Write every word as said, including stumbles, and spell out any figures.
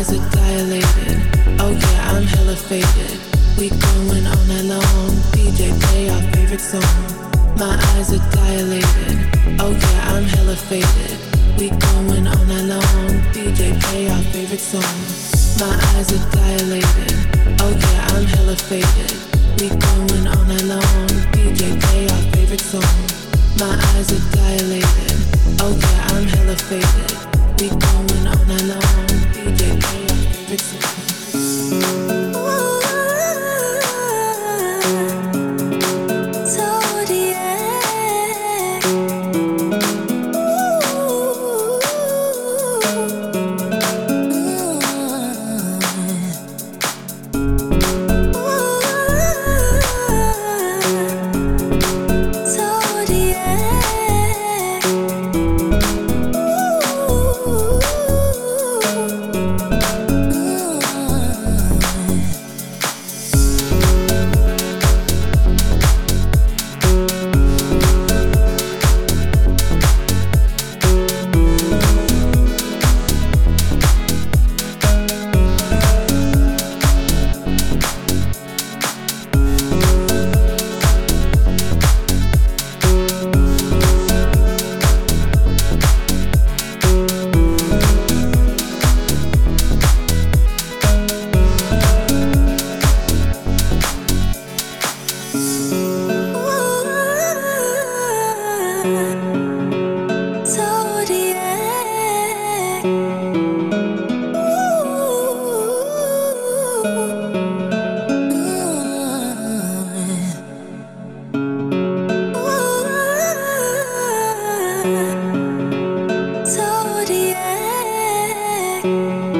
eyes are dilated. Oh yeah, I'm hella faded. We going all night long. D J play our favorite song. My eyes are dilated. Oh yeah, I'm hella faded. We going all night long. D J play our favorite song. My eyes are dilated. Oh yeah, I'm hella faded. We going all night long. D J play our favorite song. My eyes are dilated. Oh yeah, I'm hella faded. We going all night long. D J play our favorite song. Zodiac.